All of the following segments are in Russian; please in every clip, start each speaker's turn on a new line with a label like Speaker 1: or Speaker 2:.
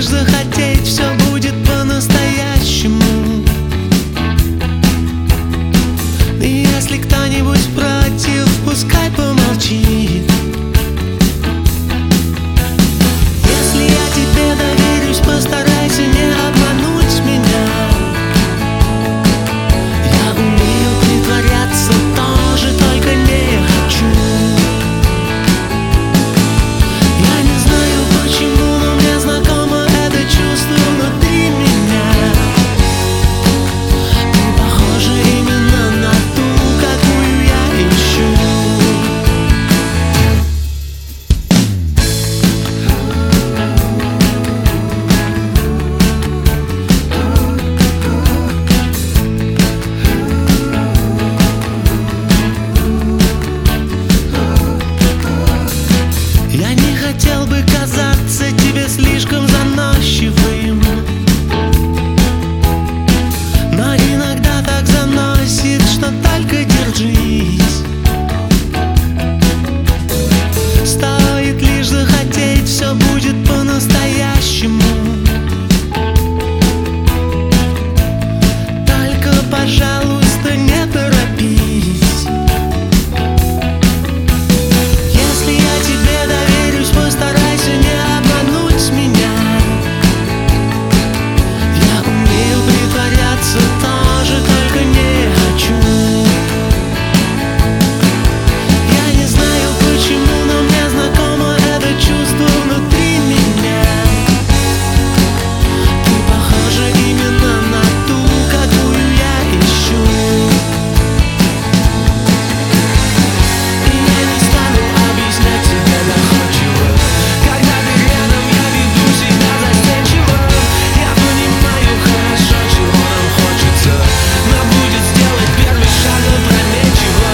Speaker 1: лишь захотеть, все будет по-настоящему. И если кто-нибудь против, пускай помолчит. Если я тебе доверюсь, постарайся не обмануть меня. Я умею притворяться тоже, только не хочу. Я не знаю почему, но мне знакомо это чувство внутри меня. Ты похожа именно на ту, какую я ищу. Я не хотел бы казаться тебе слишком заносчивым, но иногда так заносит, что только держись. Стоит лишь захотеть, все будет по-настоящему. Только, пожалуйста, не торопись. Если я тебе доверюсь, постарайся не обмануть меня. Я умею притворяться тоже, только не хочу. Я не знаю почему, но мне знакомо это чувство внутри меня. Ты похожа именно на ту, какую я ищу. И я не стану объяснять тебе доходчиво. Когда ты рядом, я веду себя застенчиво. Я понимаю хорошо, чего нам хочется, но будет сделать первый шаг опрометчиво.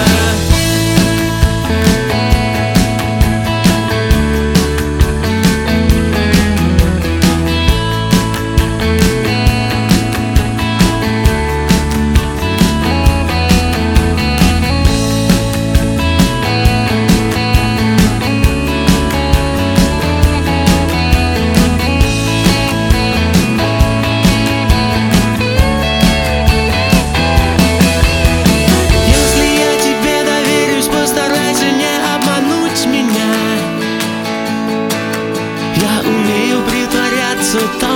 Speaker 1: Если я тебе доверюсь, постарайся не обмануть меня. Я умею притворяться так.